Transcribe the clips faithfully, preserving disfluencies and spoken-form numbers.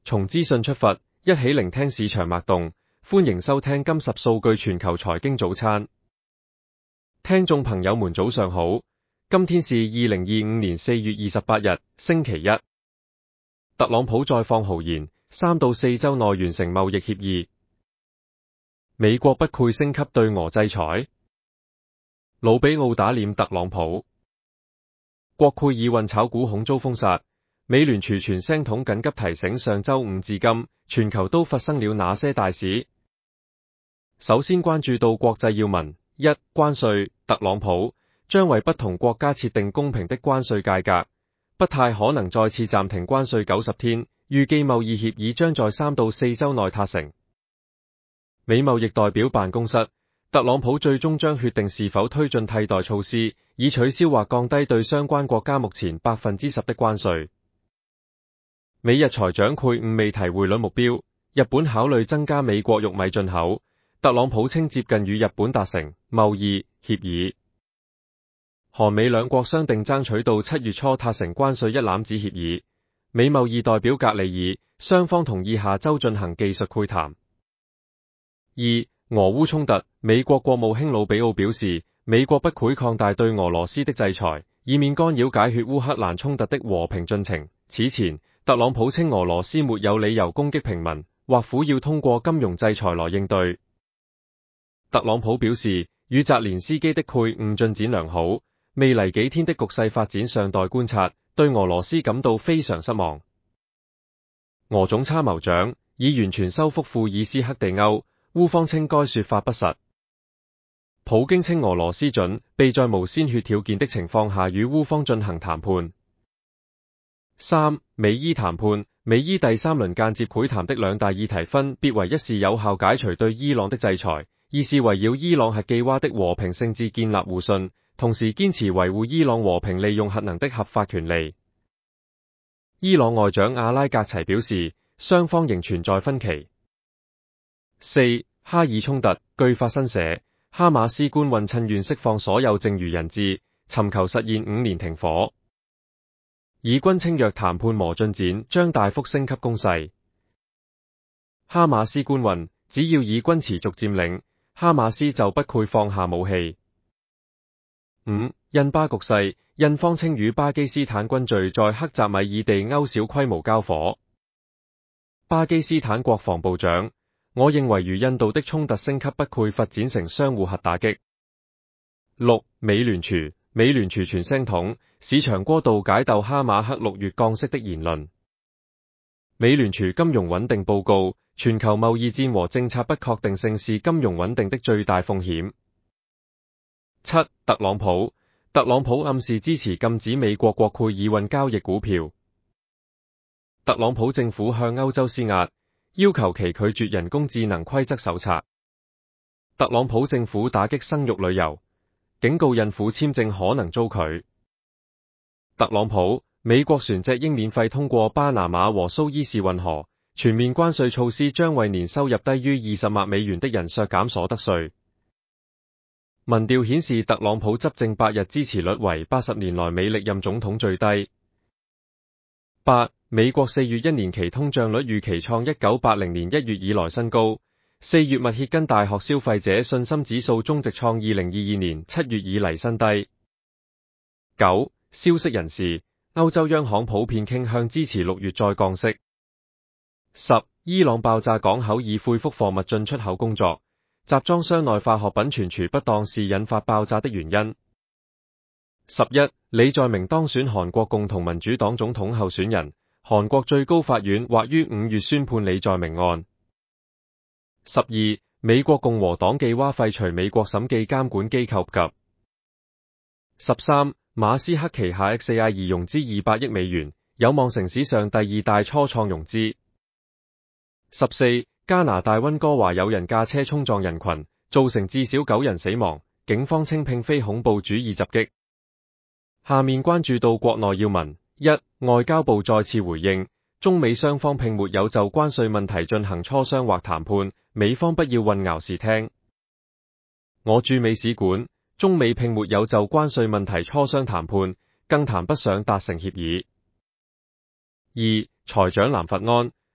從資訊出發，一起聆聽市場脈動。歡迎收聽今十數據全球財經早餐。聽眾朋友們早上好，今天是二零二五年四月二十八日，星期一。特朗普再放豪言，三到四周內完成貿易協議。美國不愧升級對俄制裁，魯比奧打臉特朗普。國會議運炒股恐遭封殺，美聯儲傳聲筒緊急提醒，上周五至今，全球都發生了哪些大事？首先關注到國際要聞：一、關稅，特朗普將為不同國家設定公平的關稅界格，不太可能再次暫停關稅九十天，預計貿易協議將在三到四周內達成。美貿易代表辦公室，特朗普最終將決定是否推進替代措施，以取消或降低對相關國家目前百分之十的關稅。美日財長會晤未提匯率目標，日本考慮增加美國玉米進口。特朗普稱接近與日本達成貿易協議。韓美兩國商定爭取到七月初達成關稅一攬子協議。美貿易代表格里爾，雙方同意下周進行技術會談。二、俄烏衝突，美國國務卿魯比奧表示，美國不會擴大對俄羅斯的制裁，以免干擾解決烏克蘭衝突的和平進程。此前，特朗普稱俄羅斯沒有理由攻擊平民，或苦要通過金融制裁來應對。特朗普表示，與澤連斯基的會晤進展良好，未來幾天的局勢發展尚待觀察，對俄羅斯感到非常失望。俄總參謀長已完全收復庫爾斯克地歐，烏方稱該說法不實。普京稱俄羅斯準備在無鮮血條件的情況下與烏方進行談判。三、美伊談判，美伊第三輪間接會談的兩大議題分別為一是有效解除對伊朗的制裁，二是圍繞伊朗核計劃的和平性質建立互信，同時堅持維護伊朗和平利用核能的合法權利。伊朗外長阿拉格齊表示，雙方仍存在分歧。四、哈以衝突，據法新社，哈馬斯官運趁願釋放所有剩餘人質，尋求實現五年停火。以軍稱若談判磨進展，將大幅升級攻勢。哈馬斯官運，只要以軍持續佔領，哈馬斯就不會放下武器。五、印巴局勢，印方稱與巴基斯坦軍隊在克什米爾地歐小規模交火。巴基斯坦國防部長，我認為如印度的衝突升級不會發展成相互核打擊。六、美聯儲，美聯儲傳聲筒，市場過度解讀哈馬克六月降息的言論。美聯儲金融穩定報告，全球貿易戰和政策不確定性是金融穩定的最大風險。七、特朗普，特朗普暗示支持禁止美國國會議運交易股票。特朗普政府向歐洲施壓，要求其拒絕人工智能規則手冊。特朗普政府打擊生育旅遊，警告孕婦簽證可能遭拒。特朗普，美國船隻應免費通過巴拿馬和蘇伊士運河，全面關稅措施將為年收入低於二十萬美元的人削減所得稅。民調顯示特朗普執政八日支持率為八十年來美歷任總統最低。八、美國四月一年期通脹率預期創一九八零年一月以來新高。四月密歇根大學消費者信心指數終值創二零二二年七月以嚟新低。九、消息人士，歐洲央行普遍傾向支持六月再降息。十、伊朗爆炸港口已恢復貨物進出口工作，集裝箱內化學品存儲不當是引發爆炸的原因。十一、李在明當選韓國共同民主黨總統候選人，韓國最高法院或於五月宣判李在明案。十二、美國共和黨計劃廢除美國審計監管機構及。十三、馬斯克旗下 X A I 融資二百億美元，有望成史上第二大初創融資。十四、加拿大溫哥華有人駕車衝撞人群，造成至少九人死亡，警方稱並非恐怖主義襲擊。下面關注到國內要聞：一、外交部再次回應，中美雙方並沒有就關稅問題進行磋商或談判，美方不要混淆視聽。我駐美使館，中美並沒有就關稅問題磋商談判，更談不上達成協議。二、財長藍佛安，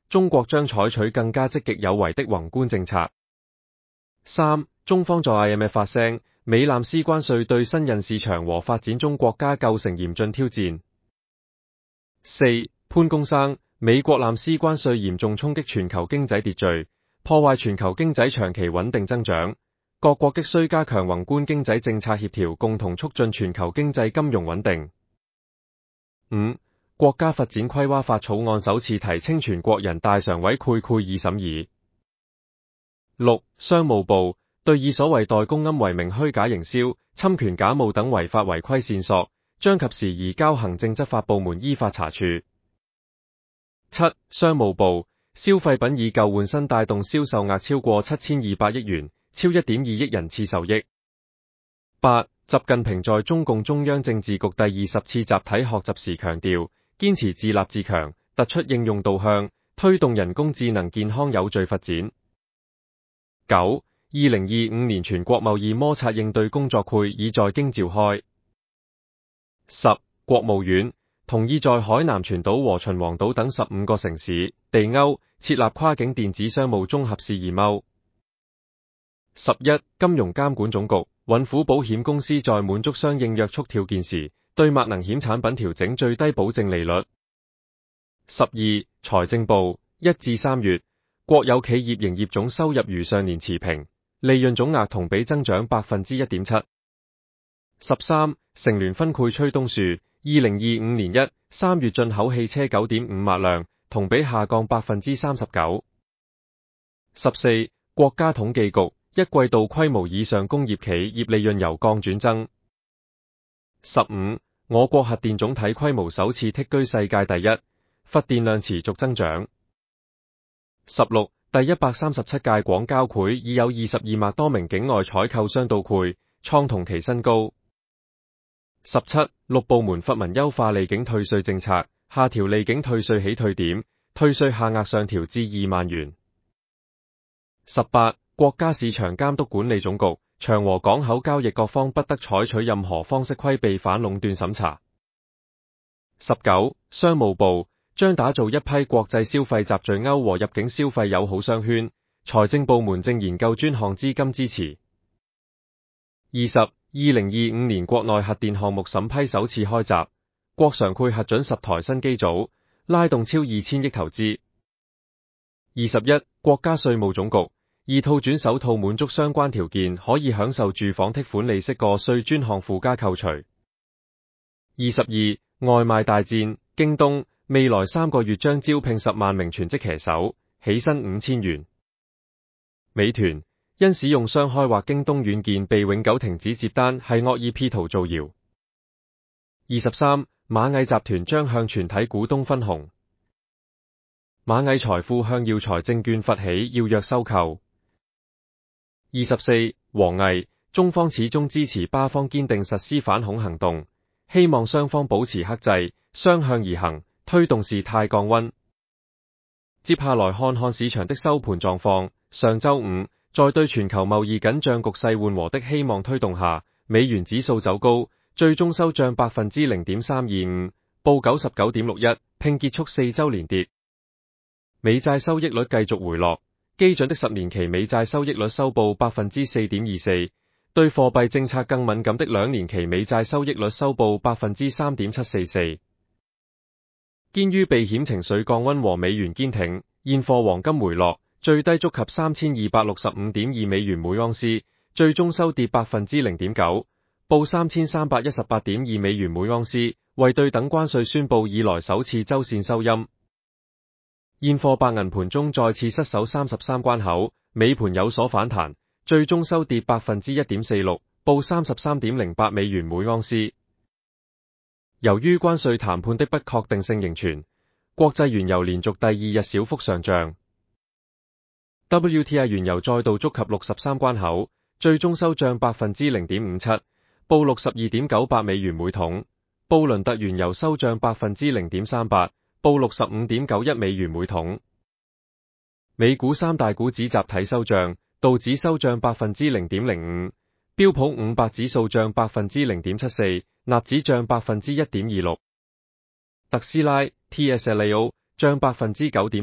中國將採取更加積極有為的宏觀政策。三、中方在 I M F 發聲，美藍絲關稅對新興市場和發展中國家構成嚴峻挑戰。四、潘功生，美國藍絲關稅嚴重衝擊全球經濟秩序，破壞全球經濟長期穩定增長，各國急需加強宏觀經濟政策協調，共同促進全球經濟金融穩定。五、國家發展規劃法草案首次提請全國人大常委會會議審議。六、商務部對以所謂代工龕為名虛假營銷、侵權假冒等違法違規線索，將及時移交行政執法部門依法查處。七、商務部消費品以舊換新帶動銷售額超過七千二百億元，超一點二億人次受益。八、習近平在中共中央政治局第二十次集體學習時強調，堅持自立自強，突出應用導向，推動人工智能健康有序發展。九、二零二五年全國貿易摩擦應對工作會議在京召開。十、國務院同意在海南全島和秦皇島等十五個城市地歐設立跨境電子商務綜合試驗區。十一、金融監管總局允許保險公司在滿足相應約束條件時，對麥能險產品調整最低保證利率。十二、財政部一至三月，國有企業營業總收入如上年持平，利潤總額同比增長百分之一點七。十三、乘聯分配崔東樹，二零二五年一、三月進口汽車九點五萬輛，同比下降百分之三十九。十四、國家統計局一季度規模以上工業企業利潤由降轉增。十五、我國核電總體規模首次剔居世界第一，發電量持續增長。十六、第一百三十七屆廣交會已有二十二萬多名境外採購商到會，創同期新高。十七、六部門發文優化離境退稅政策，下調離境退稅起退點，退稅下額上調至二萬元。十八、國家市場監督管理總局長和港口交易各方不得採取任何方式規避反壟斷審查。十九、商務部將打造一批國際消費集聚歐和入境消費友好商圈，財政部門正研究專項資金支持。二十、二零二五年國內核電項目審批首次開閘，國常會核准十台新機組，拉動超二千億投資。二十一、國家稅務總局二套轉首套滿足相關條件可以享受住房貸款利息個稅專項附加扣除。二十二、外賣大戰，京東未來三個月將招聘十萬名全職騎手，起薪五千元。美團因使用商開或京東軟件被永久停止接單，係惡意 P 圖造謠。二十三、螞蟻集團將向全體股東分紅。螞蟻財富向耀才證券發起要約收購。二十四、王毅，中方始終支持巴方堅定實施反恐行動，希望雙方保持克制，相向而行，推動事態降溫。接下來看看市場的收盤狀況。上周五，在對全球貿易緊張局勢緩和的希望推動下，美元指數走高，最終收漲百分之零點三二五，報九十九點六一，並結束四周連跌。美債收益率繼續回落，基準的十年期美債收益率收報百分之四點二四，對貨幣政策更敏感的兩年期美債收益率收報百分之三點七四四。堅於避險情緒降溫和美元堅挺，現貨黃金回落，最低觸及三千二百六十五點二美元每盎司，最終收跌百分之零點九，報三千三百一十八點二美元每盎司，為對等關稅宣布以來首次周線收陰。現貨白銀盤中再次失守三十三關口，尾盤有所反彈，最終收跌百分之一點四六，報三十三點零八美元每盎司。由於關稅談判的不確定性仍存，國際原油連續第二日小幅上漲。W T I 原油再度觸及六十三關口，最終收漲百分之零點五七，報六十二點九八美元每桶。布倫特原油收漲百分之零點三八，報六十五點九一美元每桶。美股三大股指集體收漲，道指收漲百分之零點零五，標普五百指數漲百分之零點七四，納指漲百分之一點二六。特斯拉 T S L A O 漲百分之九點八，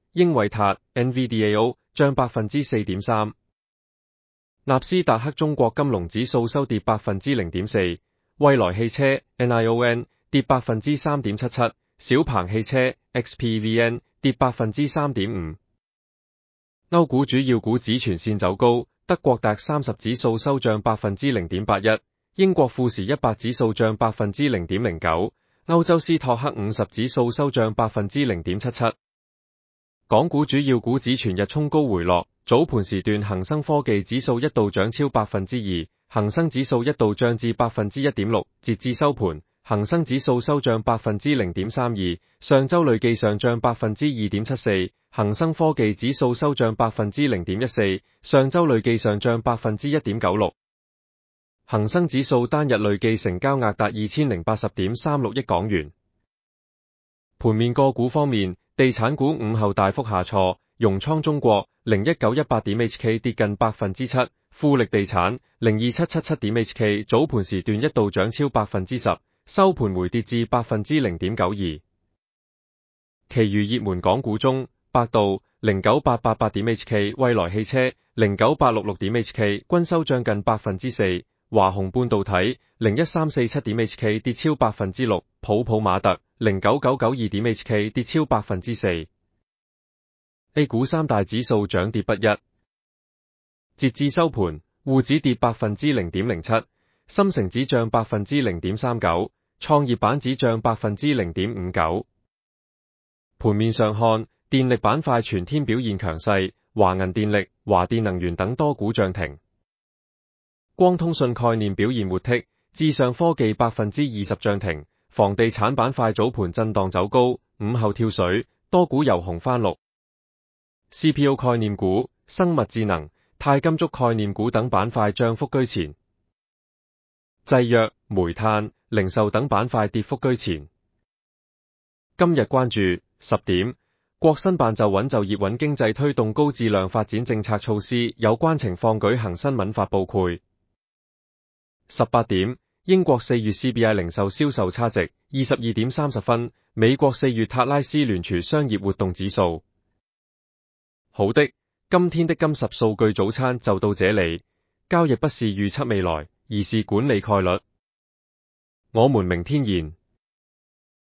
英偉達 N V D A O 漲百分之四點三。納斯達克中國金龍指數收跌百分之零點四，蔚來汽車 N I O N 跌百分之三點七七，小鵬汽車 X P V N 跌百分之三點五。歐股主要股指全線走高，德國 D A X 三十指數收漲百分之零點八一，英國富時一百指數漲百分之零點零九，歐洲斯托克五十指數收漲百分之零點七七。港股主要股指全日衝高回落，早盤時段恒生科技指數一度漲超百分之二，恒生指數一度漲至百分之一點六，截至收盤，恒生指數收漲百分之零點三二，上周累計上漲百分之二點七四，恒生科技指數收漲百分之零點一四，上周累計上漲百分之一點九六。恒生指數單日累計成交額達二千零八十點三六億港元。盤面個股方面，地產股午後大幅下挫，融創中國零一九一八點 H K 跌近百分之七，富力地產零二七七七點 H K 早盤時段一度漲超百分之十，收盤回跌至百分之零點九二。其餘熱門港股中，百度零九八八八點 H K、蔚來汽車零九八六六點 H K 均收漲近百分之四，華虹半導體零一三四七點 H K 跌超百分之六，普普馬特零九九九二點 H K 跌超百分之四。A 股三大指數漲跌不一，截至收盤，滬指跌百分之零點零七，深成指漲百分之零點三九，創業板指漲百分之零點五九。盤面上看，電力板塊全天表現強勢，華銀電力、華電能源等多股漲停。光通訊概念表現活剔，智尚科技百分之二十漲停。房地產板塊早盤震盪走高，午後跳水，多股由紅翻綠。C P O 概念股、生物智能、鈦金屬概念股等板塊漲幅居前，製藥、煤炭、零售等板塊跌幅居前。今日關注十點，國新辦就穩就業穩經濟推動高質量發展政策措施有關情況舉行新聞發佈會。十八點，英國四月 C P I 零售銷售差值二十二點三十分，美國四月塔拉斯聯儲商業活動指數。好的，今天的金十數據早餐就到這裡。交易不是預測未來，而是管理概率。我們明天見。